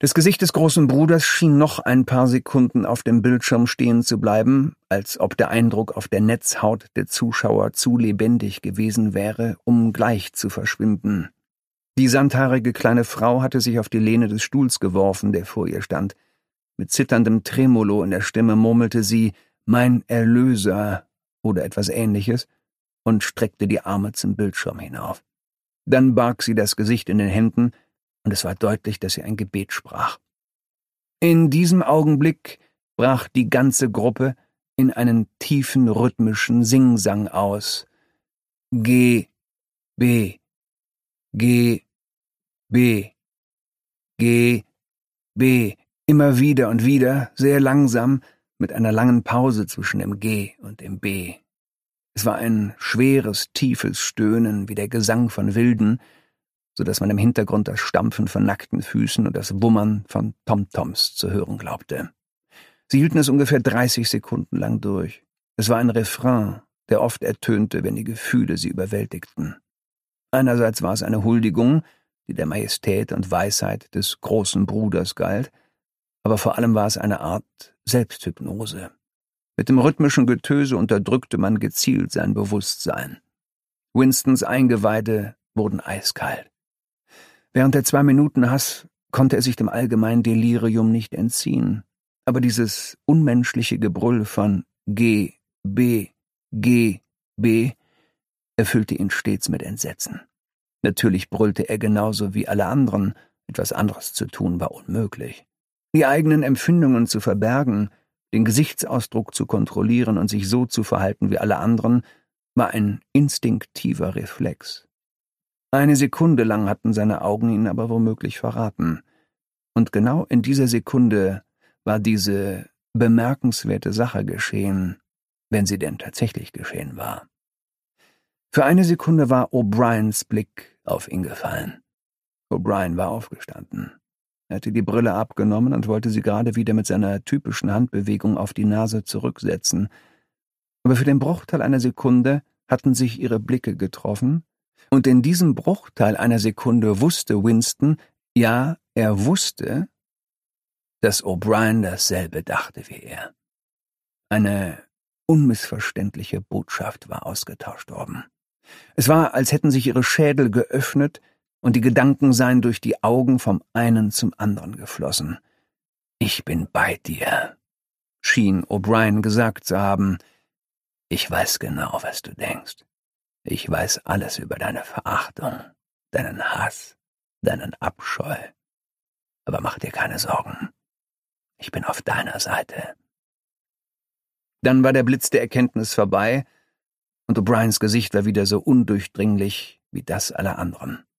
Das Gesicht des großen Bruders schien noch ein paar Sekunden auf dem Bildschirm stehen zu bleiben, als ob der Eindruck auf der Netzhaut der Zuschauer zu lebendig gewesen wäre, um gleich zu verschwinden. Die sandhaarige kleine Frau hatte sich auf die Lehne des Stuhls geworfen, der vor ihr stand. Mit zitterndem Tremolo in der Stimme murmelte sie »Mein Erlöser« oder etwas Ähnliches und streckte die Arme zum Bildschirm hinauf. Dann barg sie das Gesicht in den Händen, und es war deutlich, dass sie ein Gebet sprach. In diesem Augenblick brach die ganze Gruppe in einen tiefen, rhythmischen Singsang aus. G, B, G, B, G, B, immer wieder und wieder, sehr langsam, mit einer langen Pause zwischen dem G und dem B. Es war ein schweres, tiefes Stöhnen wie der Gesang von Wilden, so dass man im Hintergrund das Stampfen von nackten Füßen und das Wummern von Tomtoms zu hören glaubte. Sie hielten es ungefähr 30 Sekunden lang durch. Es war ein Refrain, der oft ertönte, wenn die Gefühle sie überwältigten. Einerseits war es eine Huldigung, die der Majestät und Weisheit des großen Bruders galt, aber vor allem war es eine Art Selbsthypnose. Mit dem rhythmischen Getöse unterdrückte man gezielt sein Bewusstsein. Winstons Eingeweide wurden eiskalt. Während der 2 Minuten Hass konnte er sich dem allgemeinen Delirium nicht entziehen, aber dieses unmenschliche Gebrüll von G, B, G, B erfüllte ihn stets mit Entsetzen. Natürlich brüllte er genauso wie alle anderen, etwas anderes zu tun war unmöglich. Die eigenen Empfindungen zu verbergen, den Gesichtsausdruck zu kontrollieren und sich so zu verhalten wie alle anderen, war ein instinktiver Reflex. Eine Sekunde lang hatten seine Augen ihn aber womöglich verraten. Und genau in dieser Sekunde war diese bemerkenswerte Sache geschehen, wenn sie denn tatsächlich geschehen war. Für eine Sekunde war O'Briens Blick auf ihn gefallen. O'Brien war aufgestanden. Er hatte die Brille abgenommen und wollte sie gerade wieder mit seiner typischen Handbewegung auf die Nase zurücksetzen. Aber für den Bruchteil einer Sekunde hatten sich ihre Blicke getroffen, und in diesem Bruchteil einer Sekunde wusste Winston, ja, er wusste, dass O'Brien dasselbe dachte wie er. Eine unmissverständliche Botschaft war ausgetauscht worden. Es war, als hätten sich ihre Schädel geöffnet und die Gedanken seien durch die Augen vom einen zum anderen geflossen. »Ich bin bei dir«, schien O'Brien gesagt zu haben. »Ich weiß genau, was du denkst. Ich weiß alles über deine Verachtung, deinen Hass, deinen Abscheu. Aber mach dir keine Sorgen. Ich bin auf deiner Seite.« Dann war der Blitz der Erkenntnis vorbei, und O'Briens Gesicht war wieder so undurchdringlich wie das aller anderen.